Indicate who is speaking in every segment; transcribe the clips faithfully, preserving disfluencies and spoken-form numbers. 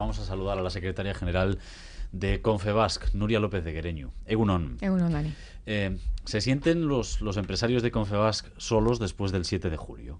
Speaker 1: Vamos a saludar a la secretaria general de Confebask, Nuria López de Guereñu. Egunon.
Speaker 2: Egunon, Dani.
Speaker 1: Eh, ¿Se sienten los, los empresarios de Confebask solos después del siete de julio?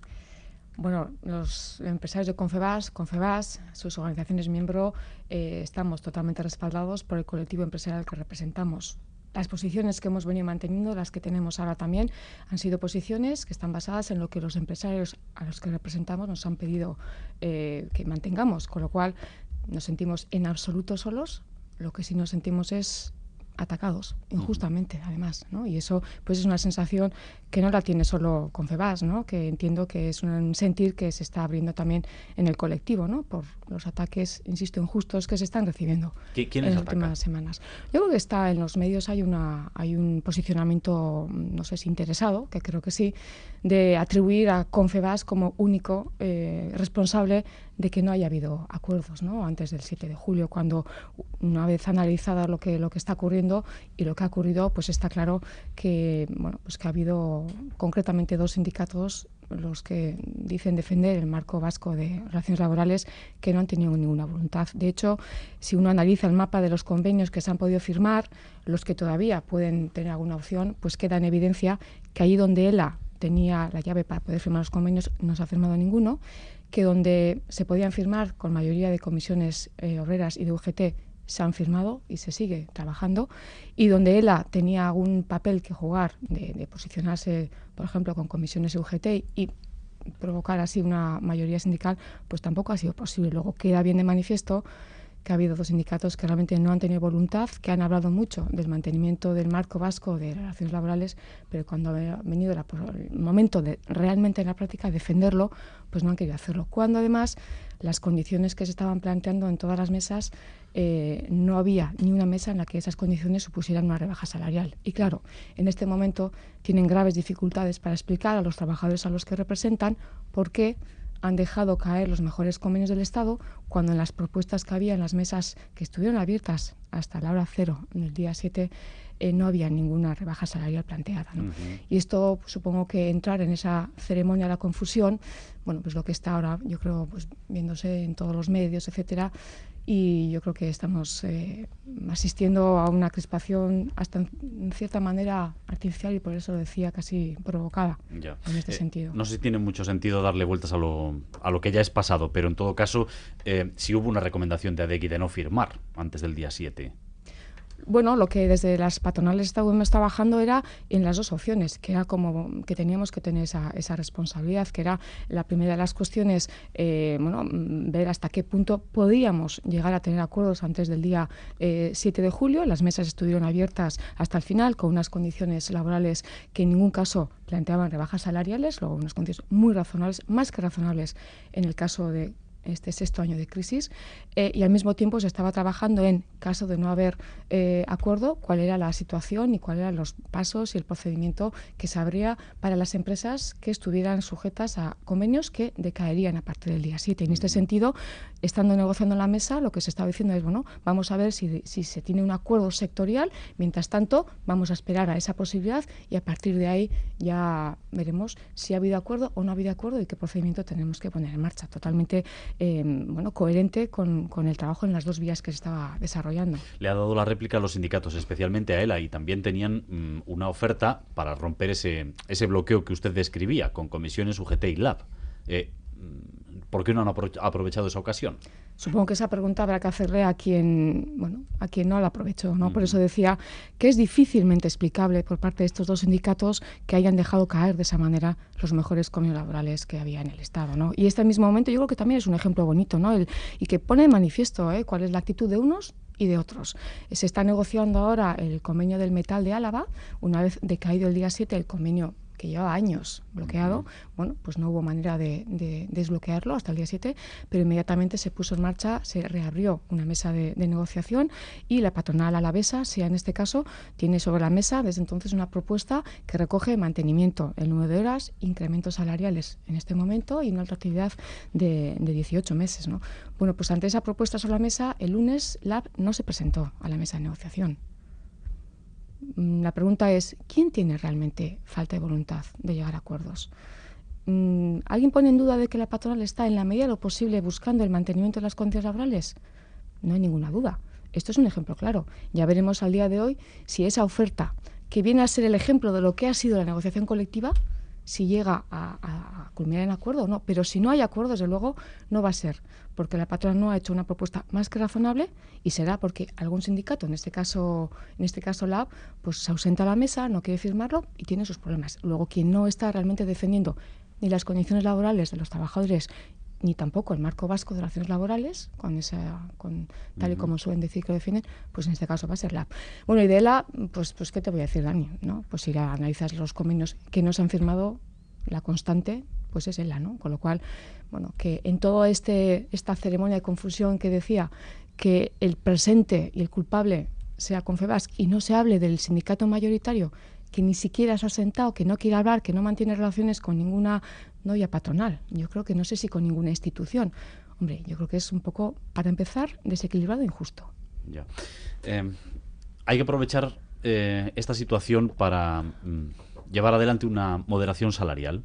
Speaker 2: Bueno, los empresarios de Confebask, Confebask, sus organizaciones miembro, eh, estamos totalmente respaldados por el colectivo empresarial que representamos. Las posiciones que hemos venido manteniendo, las que tenemos ahora también, han sido posiciones que están basadas en lo que los empresarios a los que representamos nos han pedido eh, que mantengamos, con lo cual nos sentimos en absoluto solos. Lo que sí nos sentimos es atacados, injustamente, además, ¿no? Y eso pues es una sensación que no la tiene solo Confebask, ¿no? Que entiendo que es un sentir que se está abriendo también en el colectivo, ¿no? Por los ataques, insisto, injustos que se están recibiendo en las últimas semanas. Yo creo que está en los medios, hay una hay un posicionamiento, no sé si interesado, que creo que sí, de atribuir a Confebask como único eh, responsable de que no haya habido acuerdos, ¿no? Antes del siete de julio, cuando una vez analizada lo que lo que está ocurriendo y lo que ha ocurrido, pues está claro que bueno, pues que ha habido concretamente dos sindicatos, los que dicen defender el marco vasco de relaciones laborales, que no han tenido ninguna voluntad. De hecho, si uno analiza el mapa de los convenios que se han podido firmar, los que todavía pueden tener alguna opción, pues queda en evidencia que allí donde ELA tenía la llave para poder firmar los convenios, no se ha firmado ninguno, que donde se podían firmar con mayoría de comisiones eh, obreras y de U G T se han firmado y se sigue trabajando, y donde ELA tenía algún papel que jugar de, de posicionarse, por ejemplo, con comisiones de U G T y provocar así una mayoría sindical, pues tampoco ha sido posible. Luego queda bien de manifiesto que ha habido dos sindicatos que realmente no han tenido voluntad, que han hablado mucho del mantenimiento del marco vasco de relaciones laborales, pero cuando ha venido la, el momento de realmente en la práctica defenderlo, pues no han querido hacerlo. Cuando además las condiciones que se estaban planteando en todas las mesas, eh, no había ni una mesa en la que esas condiciones supusieran una rebaja salarial. Y claro, en este momento tienen graves dificultades para explicar a los trabajadores a los que representan por qué han dejado caer los mejores convenios del Estado cuando en las propuestas que había en las mesas que estuvieron abiertas hasta la hora cero, en el día siete, eh, no había ninguna rebaja salarial planteada, ¿no? Uh-huh. Y esto, pues, supongo que entrar en esa ceremonia de la confusión, bueno, pues lo que está ahora, yo creo, pues viéndose en todos los medios, etcétera, y yo creo que estamos eh, asistiendo a una crispación hasta en, en cierta manera artificial, y por eso lo decía casi provocada, ya, en este
Speaker 1: eh,
Speaker 2: sentido.
Speaker 1: No sé si tiene mucho sentido darle vueltas a lo, a lo que ya es pasado, pero en todo caso, eh, si hubo una recomendación de ADECI de no firmar antes del día siete.
Speaker 2: Bueno, lo que desde las patronales estábamos trabajando era en las dos opciones, que era como que teníamos que tener esa, esa responsabilidad, que era la primera de las cuestiones, eh, bueno, ver hasta qué punto podíamos llegar a tener acuerdos antes del día eh, siete de julio. Las mesas estuvieron abiertas hasta el final con unas condiciones laborales que en ningún caso planteaban rebajas salariales, luego unas condiciones muy razonables, más que razonables en el caso de este sexto año de crisis, eh, y al mismo tiempo se estaba trabajando en caso de no haber eh, acuerdo, cuál era la situación y cuáles eran los pasos y el procedimiento que se abría para las empresas que estuvieran sujetas a convenios que decaerían a partir del día siete. En este sentido, estando negociando en la mesa, lo que se estaba diciendo es, bueno, vamos a ver si, si se tiene un acuerdo sectorial, mientras tanto vamos a esperar a esa posibilidad y a partir de ahí ya veremos si ha habido acuerdo o no ha habido acuerdo y qué procedimiento tenemos que poner en marcha. Totalmente Eh, bueno, coherente con, con el trabajo en las dos vías que se estaba desarrollando.
Speaker 1: Le ha dado la réplica a los sindicatos, especialmente a ELA, y también tenían mmm, una oferta para romper ese, ese bloqueo que usted describía con comisiones U G T y Lab. Eh, ¿Por qué no han aprovechado esa ocasión?
Speaker 2: Supongo que esa pregunta habrá que hacerle a quien, bueno, a quien no la aprovechó, ¿no? Uh-huh. Por eso decía que es difícilmente explicable por parte de estos dos sindicatos que hayan dejado caer de esa manera los mejores convenios laborales que había en el Estado, ¿no? Y este mismo momento yo creo que también es un ejemplo bonito, ¿no? El, y que pone de manifiesto ¿eh? cuál es la actitud de unos y de otros. Se está negociando ahora el convenio del metal de Álava, una vez decaído el día siete el convenio que llevaba años bloqueado, uh-huh. bueno, pues no hubo manera de, de, de desbloquearlo hasta el día siete, pero inmediatamente se puso en marcha, se reabrió una mesa de, de negociación y la patronal alavesa, SEA en este caso, tiene sobre la mesa desde entonces una propuesta que recoge mantenimiento, el número de horas, incrementos salariales en este momento y una alta actividad de, de dieciocho meses, ¿no? Bueno, pues ante esa propuesta sobre la mesa, el lunes Lab no se presentó a la mesa de negociación. La pregunta es, ¿quién tiene realmente falta de voluntad de llegar a acuerdos? mmm, ¿alguien pone en duda de que la patronal está en la medida de lo posible buscando el mantenimiento de las condiciones laborales? No hay ninguna duda. Esto es un ejemplo claro. Ya veremos al día de hoy si esa oferta, que viene a ser el ejemplo de lo que ha sido la negociación colectiva, si llega a, a, a culminar en acuerdo o no. Pero si no hay acuerdo, desde luego, no va a ser, porque la patronal no ha hecho una propuesta más que razonable, y será porque algún sindicato, en este caso, en este caso Lab, pues se ausenta a la mesa, no quiere firmarlo y tiene sus problemas. Luego, quien no está realmente defendiendo ni las condiciones laborales de los trabajadores, ni tampoco el marco vasco de relaciones laborales, con esa, con, tal y como suelen decir que lo defienden, pues en este caso va a ser Lab. Bueno, y de ELA, pues, pues ¿qué te voy a decir, Dani? ¿No? Pues si analizas los convenios que no se han firmado, la constante pues es ELA, ¿no? Con lo cual, bueno, que en toda este, esta ceremonia de confusión que decía que el presente y el culpable sea Confebask y no se hable del sindicato mayoritario, que ni siquiera se ha sentado, que no quiere hablar, que no mantiene relaciones con ninguna, no ya patronal, yo creo que no sé si con ninguna institución. Hombre, yo creo que es un poco, para empezar, desequilibrado e injusto.
Speaker 1: Ya. Eh, hay que aprovechar eh, esta situación para mm, llevar adelante una moderación salarial.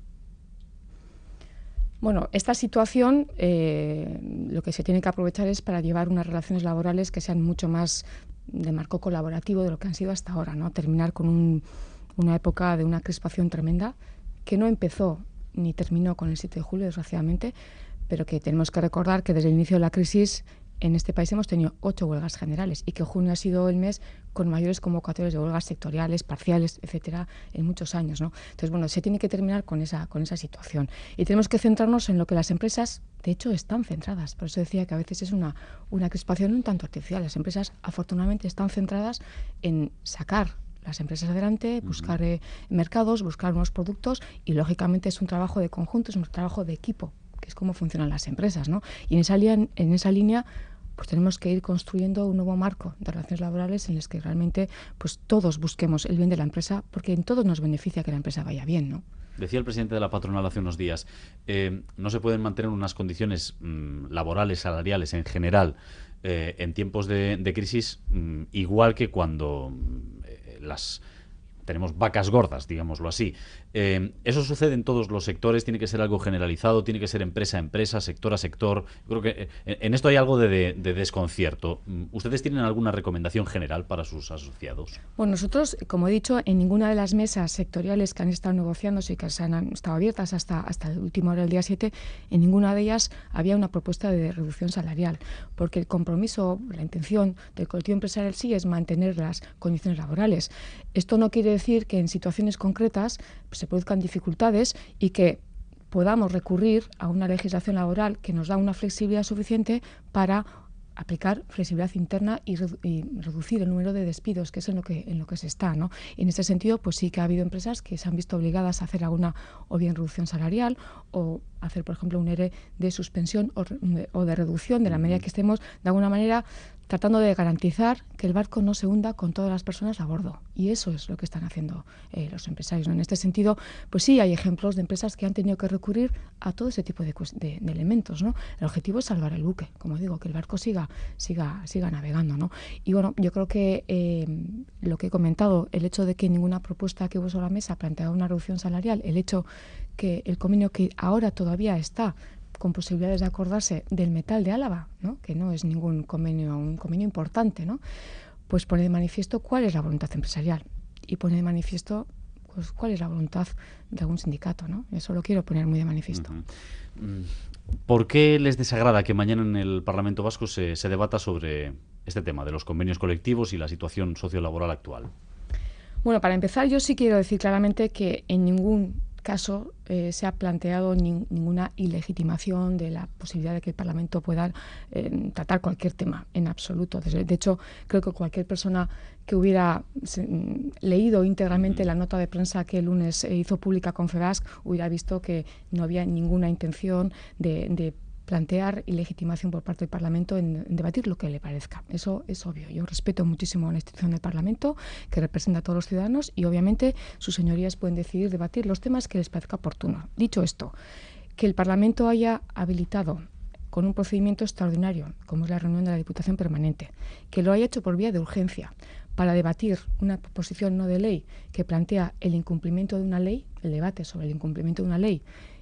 Speaker 2: Bueno, esta situación eh, lo que se tiene que aprovechar es para llevar unas relaciones laborales que sean mucho más de marco colaborativo de lo que han sido hasta ahora, ¿no? Terminar con un, una época de una crispación tremenda que no empezó ni terminó con el siete de julio, desgraciadamente, pero que tenemos que recordar que desde el inicio de la crisis en este país hemos tenido ocho huelgas generales y que junio ha sido el mes con mayores convocatorias de huelgas sectoriales, parciales, etcétera, en muchos años, ¿no? Entonces, bueno, se tiene que terminar con esa, con esa situación. Y tenemos que centrarnos en lo que las empresas, de hecho, están centradas. Por eso decía que a veces es una, una crispación un tanto artificial. Las empresas, afortunadamente, están centradas en sacar las empresas adelante, buscar eh, mercados, buscar nuevos productos y, lógicamente, es un trabajo de conjunto, es un trabajo de equipo, que es cómo funcionan las empresas, ¿no? Y en esa, en esa línea pues tenemos que ir construyendo un nuevo marco de relaciones laborales en los que realmente pues todos busquemos el bien de la empresa, porque en todos nos beneficia que la empresa vaya bien, ¿no?
Speaker 1: Decía el presidente de la patronal hace unos días, eh, no se pueden mantener unas condiciones mmm, laborales, salariales en general, eh, en tiempos de, de crisis, mmm, igual que cuando eh, las... tenemos vacas gordas, digámoslo así. Eh, eso sucede en todos los sectores, tiene que ser algo generalizado, tiene que ser empresa a empresa, sector a sector. Yo creo que eh, en esto hay algo de, de, de desconcierto. ¿Ustedes tienen alguna recomendación general para sus asociados?
Speaker 2: Bueno, nosotros, como he dicho, en ninguna de las mesas sectoriales que han estado negociándose y que se han estado abiertas hasta, hasta el último hora del día siete, en ninguna de ellas había una propuesta de reducción salarial, porque el compromiso, la intención del colectivo empresarial sí es mantener las condiciones laborales. Esto no quiere decir que en situaciones concretas pues, se produzcan dificultades y que podamos recurrir a una legislación laboral que nos da una flexibilidad suficiente para aplicar flexibilidad interna y, redu y reducir el número de despidos, que es en lo que, en lo que se está, ¿no? Y en ese sentido, pues sí que ha habido empresas que se han visto obligadas a hacer alguna o bien reducción salarial o hacer, por ejemplo, un E R E de suspensión o, o de reducción de la medida que estemos, de alguna manera, tratando de garantizar que el barco no se hunda con todas las personas a bordo. Y eso es lo que están haciendo eh, los empresarios, ¿no? En este sentido, pues sí, hay ejemplos de empresas que han tenido que recurrir a todo ese tipo de, de, de elementos, ¿no? El objetivo es salvar el buque, como digo, que el barco siga, siga, siga navegando, ¿no? Y bueno, yo creo que eh, lo que he comentado, el hecho de que ninguna propuesta que hubo sobre la mesa planteaba una reducción salarial, el hecho que el convenio que ahora todavía está con posibilidades de acordarse del metal de Álava, ¿no? Que no es ningún convenio, un convenio importante, ¿no? Pues pone de manifiesto cuál es la voluntad empresarial y pone de manifiesto pues, cuál es la voluntad de algún sindicato, ¿no? Eso lo quiero poner muy de manifiesto.
Speaker 1: Uh-huh. ¿Por qué les desagrada que mañana en el Parlamento Vasco se, se debata sobre este tema de los convenios colectivos y la situación sociolaboral actual?
Speaker 2: Bueno, para empezar, yo sí quiero decir claramente que en ningún caso eh, se ha planteado ni, ninguna ilegitimación de la posibilidad de que el Parlamento pueda eh, tratar cualquier tema, en absoluto. De, de hecho, creo que cualquier persona que hubiera se, leído íntegramente la nota de prensa que el lunes eh, hizo pública Confebask hubiera visto que no había ninguna intención de, de plantear ilegitimación por parte del Parlamento en, en debatir lo que le parezca. Eso es obvio. Yo respeto muchísimo a la institución del Parlamento, que representa a todos los ciudadanos, y obviamente sus señorías pueden decidir debatir los temas que les parezca oportuno. Dicho esto, que el Parlamento haya habilitado con un procedimiento extraordinario, como es la reunión de la Diputación Permanente, que lo haya hecho por vía de urgencia, para debatir una proposición no de ley que plantea el incumplimiento de una ley, el debate sobre el incumplimiento de una ley,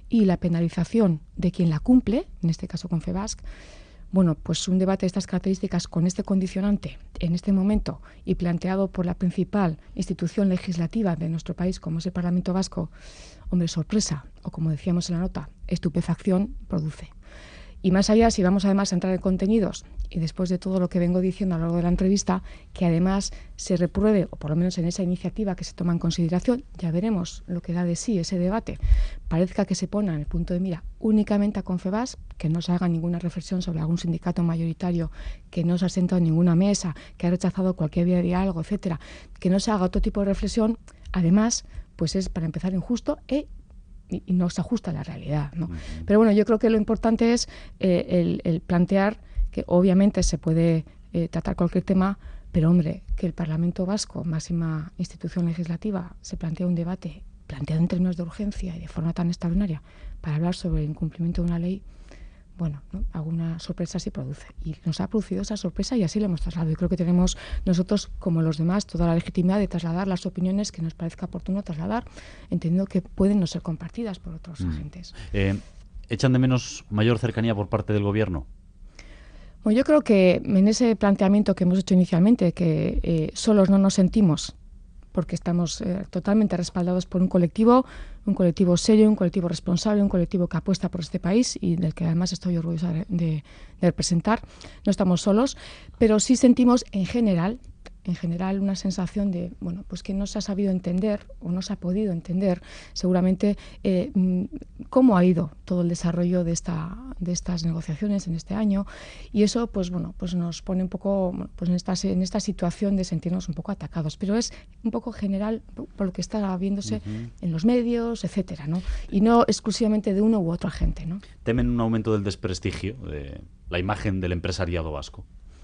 Speaker 2: y la penalización de quien la cumple, en este caso Confebask, bueno, pues un debate de estas características con este condicionante en este momento y planteado por la principal institución legislativa de nuestro país, como es el Parlamento Vasco, hombre, sorpresa, o como decíamos en la nota, estupefacción produce. Y más allá, si vamos además a entrar en contenidos, y después de todo lo que vengo diciendo a lo largo de la entrevista, que además se repruebe, o por lo menos en esa iniciativa que se toma en consideración, ya veremos lo que da de sí ese debate, parezca que se pone en el punto de mira únicamente a Confebask, que no se haga ninguna reflexión sobre algún sindicato mayoritario, que no se ha sentado en ninguna mesa, que ha rechazado cualquier vía de diálogo, etcétera, que no se haga otro tipo de reflexión, además, pues es para empezar injusto e y no se ajusta a la realidad, ¿no? Uh-huh. Pero bueno, yo creo que lo importante es eh, el, el plantear que obviamente se puede eh, tratar cualquier tema, pero hombre, que el Parlamento Vasco, máxima institución legislativa, se plantea un debate planteado en términos de urgencia y de forma tan extraordinaria para hablar sobre el incumplimiento de una ley, bueno, ¿no? Alguna sorpresa sí produce. Y nos ha producido esa sorpresa y así lo hemos trasladado. Y creo que tenemos nosotros, como los demás, toda la legitimidad de trasladar las opiniones que nos parezca oportuno trasladar, entendiendo que pueden no ser compartidas por otros mm. agentes.
Speaker 1: Eh, ¿Echan de menos mayor cercanía por parte del Gobierno?
Speaker 2: Bueno, yo creo que en ese planteamiento que hemos hecho inicialmente, que eh, solos no nos sentimos, porque estamos eh, totalmente respaldados por un colectivo, un colectivo serio, un colectivo responsable, un colectivo que apuesta por este país y del que además estoy orgullosa de, de, de representar. No estamos solos, pero sí sentimos en general, en general una sensación de, bueno, pues que no se ha sabido entender o no se ha podido entender seguramente eh, cómo ha ido todo el desarrollo de esta de estas negociaciones en este año, y eso pues bueno, pues nos pone un poco pues en esta en esta situación de sentirnos un poco atacados, pero es un poco general por lo que está viéndose uh-huh. en los medios, etcétera, ¿no? Y no exclusivamente de uno u otro agente, ¿no?
Speaker 1: ¿Temen un aumento del desprestigio de la imagen del empresariado vasco?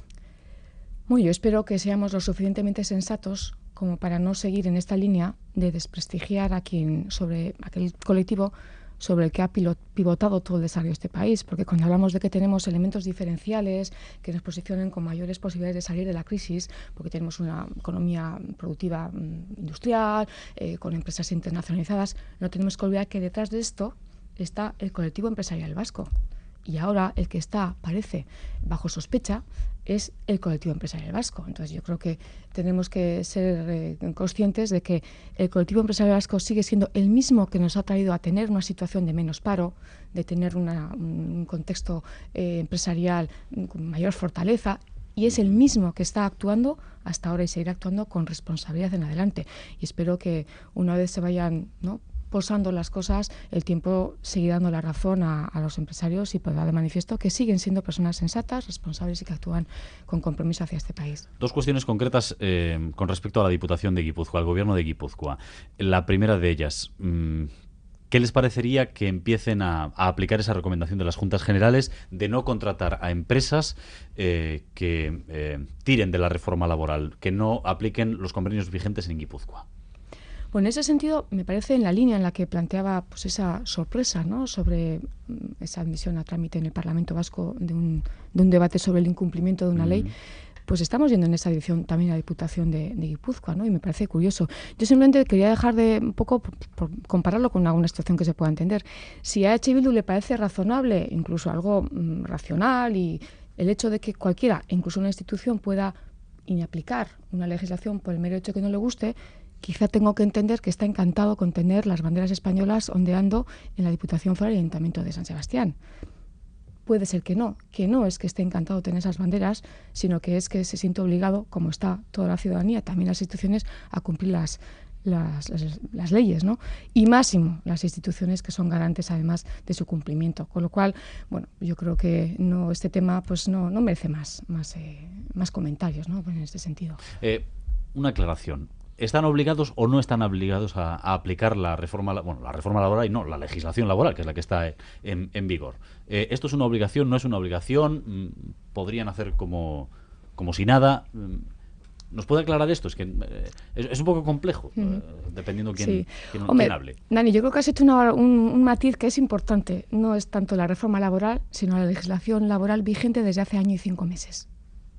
Speaker 2: Bueno, yo espero que seamos lo suficientemente sensatos como para no seguir en esta línea de desprestigiar a quien sobre aquel colectivo sobre el que ha pivotado todo el desarrollo de este país, porque cuando hablamos de que tenemos elementos diferenciales que nos posicionen con mayores posibilidades de salir de la crisis, porque tenemos una economía productiva industrial, eh, con empresas internacionalizadas, no tenemos que olvidar que detrás de esto está el colectivo empresarial vasco. Y ahora el que está, parece, bajo sospecha es el colectivo empresarial vasco. Entonces yo creo que tenemos que ser eh, conscientes de que el colectivo empresarial vasco sigue siendo el mismo que nos ha traído a tener una situación de menos paro, de tener una, un contexto eh, empresarial con mayor fortaleza, y es el mismo que está actuando hasta ahora y seguirá actuando con responsabilidad en adelante. Y espero que una vez se vayan, ¿no?, posando las cosas, el tiempo sigue dando la razón a, a los empresarios y pondrá de manifiesto que siguen siendo personas sensatas, responsables y que actúan con compromiso hacia este país.
Speaker 1: Dos cuestiones concretas eh, con respecto a la Diputación de Guipúzcoa, al Gobierno de Guipúzcoa. La primera de ellas, mmm, ¿qué les parecería que empiecen a, a aplicar esa recomendación de las Juntas Generales de no contratar a empresas eh, que eh, tiren de la reforma laboral, que no apliquen los convenios vigentes en Guipúzcoa?
Speaker 2: Bueno, en ese sentido, me parece en la línea en la que planteaba pues esa sorpresa, ¿no?, sobre esa admisión a trámite en el Parlamento Vasco de un, de un debate sobre el incumplimiento de una mm. ley, pues estamos yendo en esa dirección también la Diputación de, de Guipúzcoa, ¿no? Y me parece curioso. Yo simplemente quería dejar de un poco por, por compararlo con alguna situación que se pueda entender. Si a H. Bildu le parece razonable, incluso algo mmm, racional, y el hecho de que cualquiera, incluso una institución, pueda inaplicar una legislación por el mero hecho de que no le guste, quizá tengo que entender que está encantado con tener las banderas españolas ondeando en la Diputación Foral y Ayuntamiento de San Sebastián. Puede ser que no, que no es que esté encantado de tener esas banderas, sino que es que se siente obligado, como está toda la ciudadanía, también las instituciones, a cumplir las, las, las, las leyes, ¿no? Y máximo las instituciones que son garantes además de su cumplimiento. Con lo cual, bueno, yo creo que no, este tema pues no, no merece más, más, eh, más comentarios, ¿no?, en este sentido.
Speaker 1: Eh, una aclaración. ¿Están obligados o no están obligados a, a aplicar la reforma, bueno, la reforma laboral y no, la legislación laboral, que es la que está en, en vigor? Eh, ¿Esto es una obligación? ¿No es una obligación? ¿Podrían hacer como, como si nada? ¿Nos puede aclarar esto? Es que eh, es, es un poco complejo, uh-huh. eh, dependiendo quién, sí. quién,
Speaker 2: Hombre,
Speaker 1: quién hable.
Speaker 2: Dani, yo creo que has hecho una, un, un matiz que es importante. No es tanto la reforma laboral, sino la legislación laboral vigente desde hace año y cinco meses.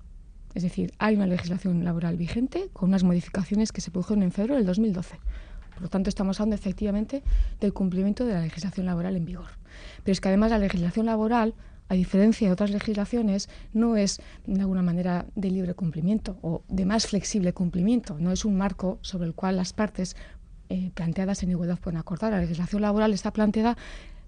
Speaker 2: Es decir, hay una legislación laboral vigente con unas modificaciones que se produjeron en febrero del dos mil doce. Por lo tanto, estamos hablando efectivamente del cumplimiento de la legislación laboral en vigor. Pero es que además la legislación laboral, a diferencia de otras legislaciones, no es de alguna manera de libre cumplimiento o de más flexible cumplimiento. No es un marco sobre el cual las partes eh, planteadas en igualdad pueden acordar. La legislación laboral está planteada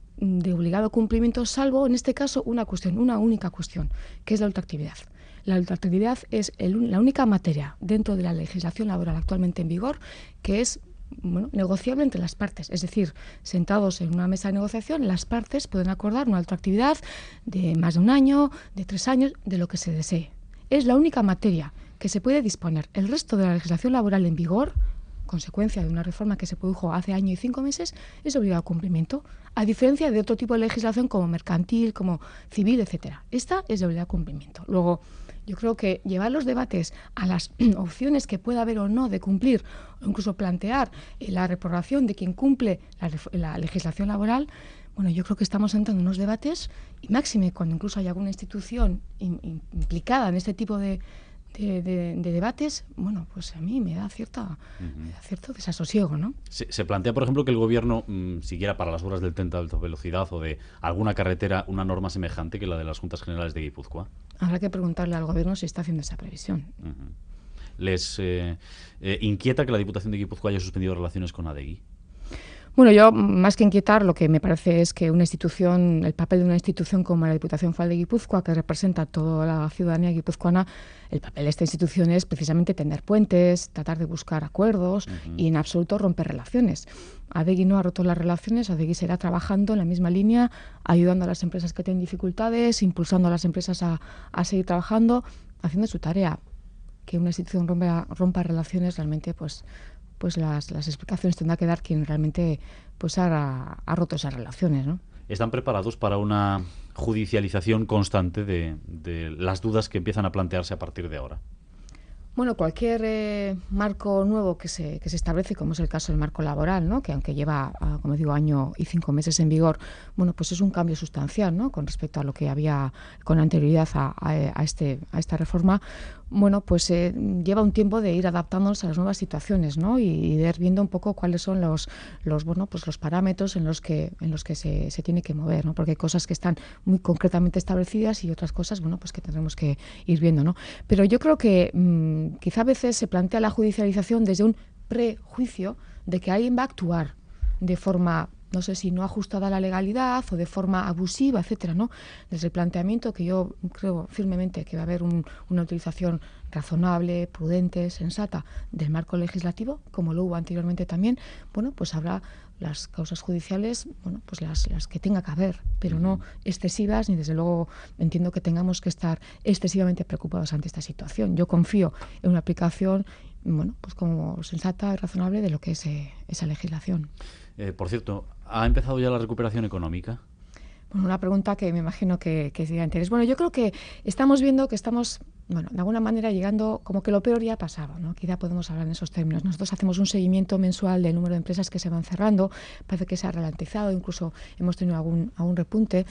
Speaker 2: de obligado cumplimiento, salvo en este caso una cuestión, una única cuestión, que es la ultraactividad. La ultraactividad es el, la única materia dentro de la legislación laboral actualmente en vigor que es bueno, negociable entre las partes. Es decir, sentados en una mesa de negociación, las partes pueden acordar una ultraactividad de más de un año, de tres años, de lo que se desee. Es la única materia que se puede disponer. El resto de la legislación laboral en vigor, consecuencia de una reforma que se produjo hace año y cinco meses, es obligado a cumplimiento, a diferencia de otro tipo de legislación como mercantil, como civil, etcétera. Esta es de obligado cumplimiento. Luego, yo creo que llevar los debates a las opciones que pueda haber o no de cumplir, o incluso plantear eh, la reprobación de quien cumple la, la legislación laboral, bueno, yo creo que estamos entrando en unos debates, y máxime cuando incluso hay alguna institución in, in, implicada en este tipo de De, de, de debates, bueno, pues a mí me da cierta, uh-huh. me da cierto desasosiego, ¿no?
Speaker 1: Se, se plantea, por ejemplo, que el gobierno mmm, siguiera para las obras del tren de alta velocidad o de alguna carretera una norma semejante que la de las Juntas Generales de Guipúzcoa.
Speaker 2: Habrá que preguntarle al gobierno si está haciendo esa previsión.
Speaker 1: Uh-huh. ¿Les eh, eh, inquieta que la Diputación de Guipúzcoa haya suspendido relaciones con Adegi?
Speaker 2: Bueno, yo, más que inquietar, lo que me parece es que una institución, el papel de una institución como la Diputación Foral de Guipúzcoa, que representa a toda la ciudadanía guipuzcoana, el papel de esta institución es precisamente tender puentes, tratar de buscar acuerdos uh-huh. y en absoluto romper relaciones. Adegi no ha roto las relaciones, Adegi será trabajando en la misma línea, ayudando a las empresas que tienen dificultades, impulsando a las empresas a, a seguir trabajando, haciendo su tarea. Que una institución rompa, rompa relaciones realmente, pues... pues las, las explicaciones tendrá que dar quien realmente pues ha, ha roto esas relaciones, ¿no?
Speaker 1: ¿Están preparados para una judicialización constante de, de las dudas que empiezan a plantearse a partir de ahora?
Speaker 2: Bueno, cualquier eh, marco nuevo que se, que se establece, como es el caso del marco laboral, ¿no? Que aunque lleva, uh, como digo, año y cinco meses en vigor, bueno, pues es un cambio sustancial, ¿no? Con respecto a lo que había con anterioridad a, a, a, este, a esta reforma. Bueno, pues eh, lleva un tiempo de ir adaptándonos a las nuevas situaciones, ¿no? Y, y de ir viendo un poco cuáles son los, los, bueno, pues los parámetros en los que, en los que se, se tiene que mover, ¿no? Porque hay cosas que están muy concretamente establecidas y otras cosas, bueno, pues que tendremos que ir viendo, ¿no? Pero yo creo que mmm, quizá a veces se plantea la judicialización desde un prejuicio de que alguien va a actuar de forma, no sé si no ajustada a la legalidad o de forma abusiva, etcétera, ¿no? Desde el planteamiento que yo creo firmemente que va a haber un, una utilización razonable, prudente, sensata del marco legislativo, como lo hubo anteriormente también, bueno, pues habrá las causas judiciales, bueno, pues las, las que tenga que haber, pero no excesivas, ni desde luego entiendo que tengamos que estar excesivamente preocupados ante esta situación. Yo confío en una aplicación, bueno, pues como sensata y razonable de lo que es eh, esa legislación.
Speaker 1: Eh, por cierto, ¿ha empezado ya la recuperación económica?
Speaker 2: Bueno, una pregunta que me imagino que, que es de interés. Bueno, yo creo que estamos viendo que estamos, bueno, de alguna manera llegando, como que lo peor ya ha pasado, ¿no? Quizá podemos hablar en esos términos. Nosotros hacemos un seguimiento mensual del número de empresas que se van cerrando, parece que se ha ralentizado, incluso hemos tenido algún, algún repunte.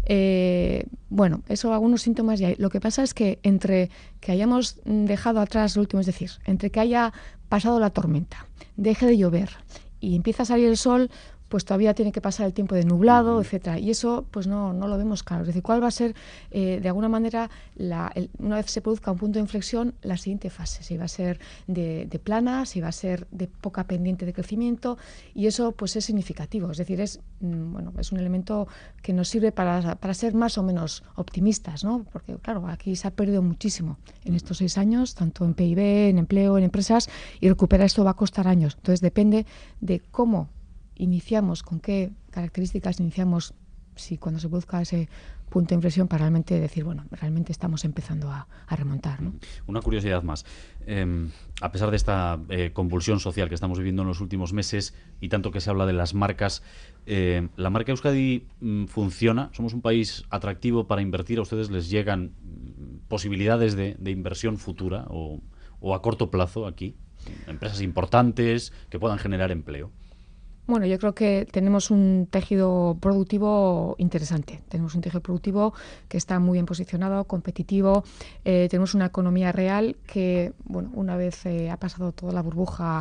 Speaker 2: Eh, bueno, eso, algunos síntomas ya hay. Lo que pasa es que entre que hayamos dejado atrás lo último, es decir, entre que haya pasado la tormenta, deje de llover y empieza a salir el sol, pues todavía tiene que pasar el tiempo de nublado, uh-huh. etcétera. Y eso pues no, no lo vemos claro. Es decir, ¿cuál va a ser, eh, de alguna manera, la, el, una vez se produzca un punto de inflexión, la siguiente fase? Si va a ser de, de plana, si va a ser de poca pendiente de crecimiento, y eso pues es significativo. Es decir, es, mm, bueno, es un elemento que nos sirve para, para ser más o menos optimistas, ¿no? Porque, claro, aquí se ha perdido muchísimo en estos seis años, tanto en P I B, en empleo, en empresas, y recuperar esto va a costar años. Entonces, depende de cómo iniciamos, con qué características iniciamos, si cuando se produzca ese punto de inflexión, para realmente decir, bueno, realmente estamos empezando a, a remontar, ¿no?
Speaker 1: Una curiosidad más. Eh, a pesar de esta eh, convulsión social que estamos viviendo en los últimos meses y tanto que se habla de las marcas, eh, ¿la marca Euskadi mm, funciona? ¿Somos un país atractivo para invertir? ¿A ustedes les llegan mm, posibilidades de, de inversión futura o, o a corto plazo aquí? Empresas importantes que puedan generar empleo.
Speaker 2: Bueno, yo creo que tenemos un tejido productivo interesante. Tenemos un tejido productivo que está muy bien posicionado, competitivo. Eh, tenemos una economía real que, bueno, una vez eh, ha pasado toda la burbuja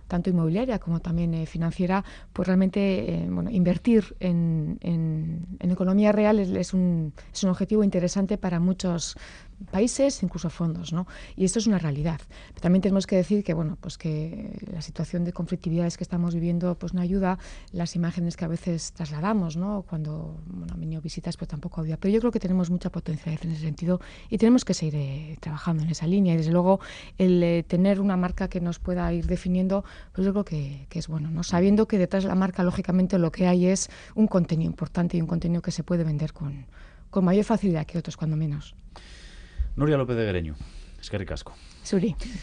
Speaker 2: tanto inmobiliaria como también eh, financiera, pues realmente eh, bueno, invertir en, en, en economía real es, es, un, es un objetivo interesante para muchos países, incluso fondos, ¿no? Y esto es una realidad. Pero también tenemos que decir que, bueno, pues que la situación de conflictividades que estamos viviendo pues no ayuda, las imágenes que a veces trasladamos, ¿no? Cuando bueno, han venido visitas, pues tampoco ayuda. Pero yo creo que tenemos mucha potencialidad en ese sentido y tenemos que seguir eh, trabajando en esa línea. Y desde luego el eh, tener una marca que nos pueda ir definiendo, pues yo creo que, que es bueno, ¿no? Sabiendo que detrás de la marca, lógicamente, lo que hay es un contenido importante y un contenido que se puede vender con, con mayor facilidad que otros, cuando menos.
Speaker 1: Nuria López de Guereño, eskerrik asko.
Speaker 2: Zuri.